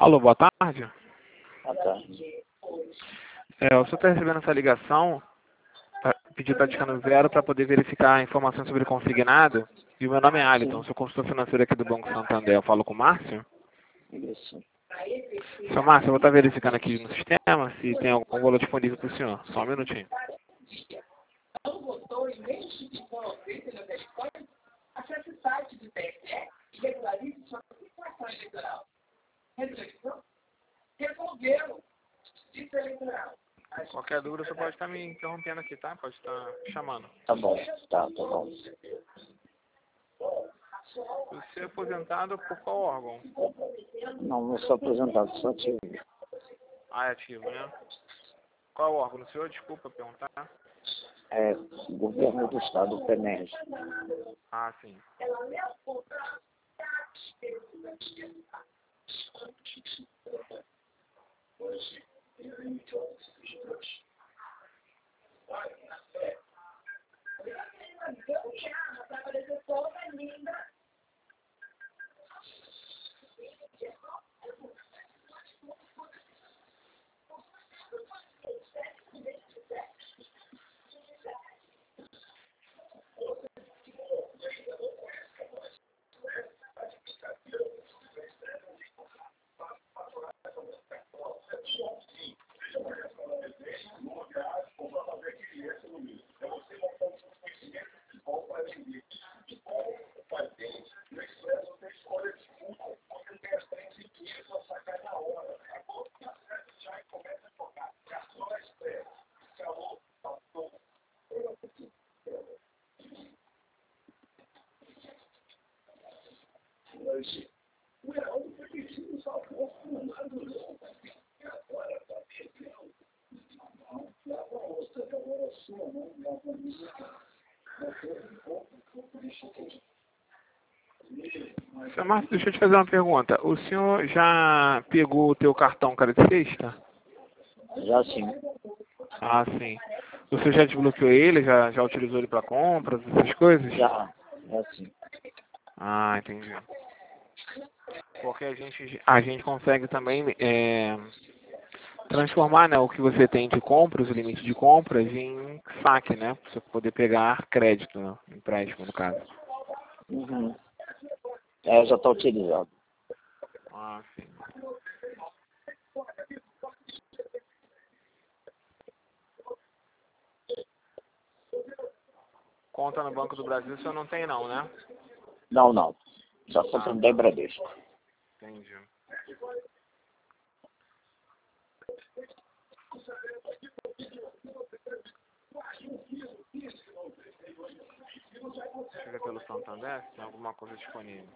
Alô, boa tarde. Ah, tá. O senhor está recebendo essa ligação, pedido praticando zero para poder verificar informações sobre consignado. E o meu nome é Aliton, sou consultor financeiro aqui do Banco Santander. Eu falo com o Márcio? Isso. Seu Márcio, eu vou estar verificando aqui no sistema se tem algum valor disponível para o senhor. Só um minutinho. Acesse o site do TSE e regularize sua situação eleitoral. Resolveu. Distrito Eleitoral. Qualquer dúvida, você pode estar me interrompendo aqui, tá? Pode estar chamando. Tá bom, tá bom. Você é aposentado por qual órgão? Não sou aposentado, sou ativo. Ah, é ativo, né? Qual órgão? O senhor, desculpa perguntar. É governo do estado, o PNR. Ah, sim. Seu Márcio, deixa eu te fazer uma pergunta. O senhor já pegou o teu cartão cara de sexta? Já sim. Ah, sim. O senhor já desbloqueou ele? Já utilizou ele para compras, essas coisas? Já sim. Ah, entendi. Porque a gente consegue também transformar, né, o que você tem de compras, o limite de compras, em saque, né? Para você poder pegar crédito, né? Empréstimo, no caso. Uhum. Já está utilizado. Ah, sim. Conta no Banco do Brasil o senhor não tem não, né? Não. Só Santander e Bradesco. Entendi. Chega pelo Santander, se tem alguma coisa disponível.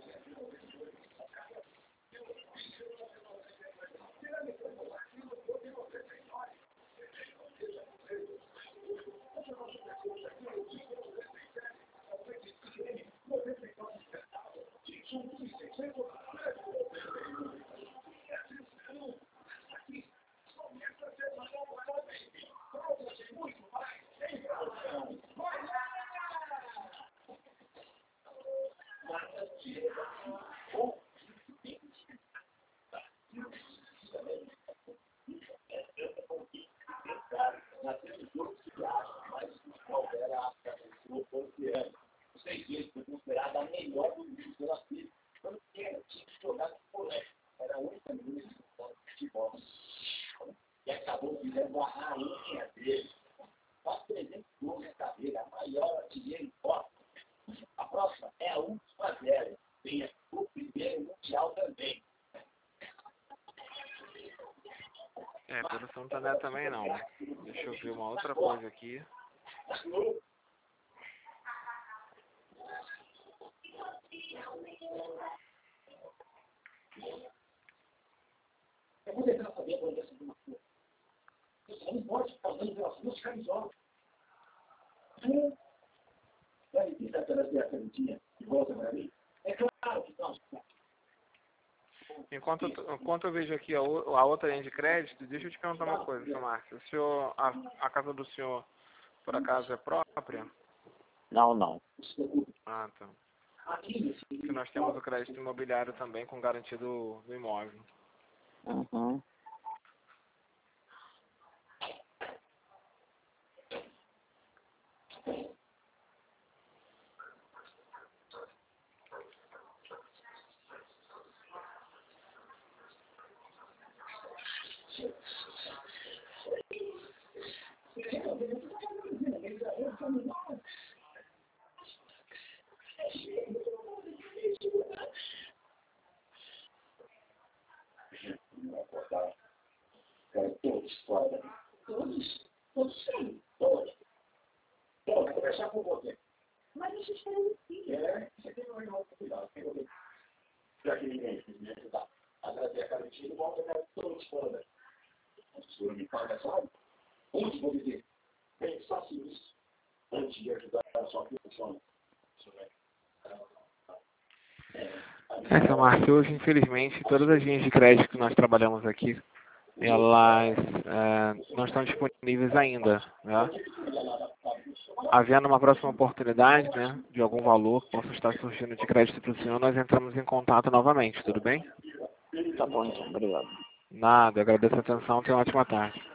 Pelo Santander também não. Deixa eu ver uma outra coisa aqui. Enquanto eu vejo aqui a outra linha de crédito, deixa eu te perguntar uma coisa, seu Márcio. A casa do senhor, por acaso, é própria? Não. Ah, tá. Porque nós temos o crédito imobiliário também com garantia do imóvel. Uhum. Todos sim. Todos. Então, vou conversar com você. Mas a gente tem sim. Você tem que tomar cuidado. Já que ninguém me ajudar a trazer a garantia, volta a todos fora. O senhor me paga, sabe? Onde vou dizer? Pensasse nisso antes de ajudar a sua função. Seu Márcio, hoje, infelizmente, todas as linhas de crédito que nós trabalhamos aqui, elas não estão disponíveis ainda, né? Havendo uma próxima oportunidade, né, de algum valor que possa estar surgindo de crédito para o senhor, nós entramos em contato novamente, tudo bem? Tá bom, então. Obrigado. Nada, agradeço a atenção, tenha uma ótima tarde.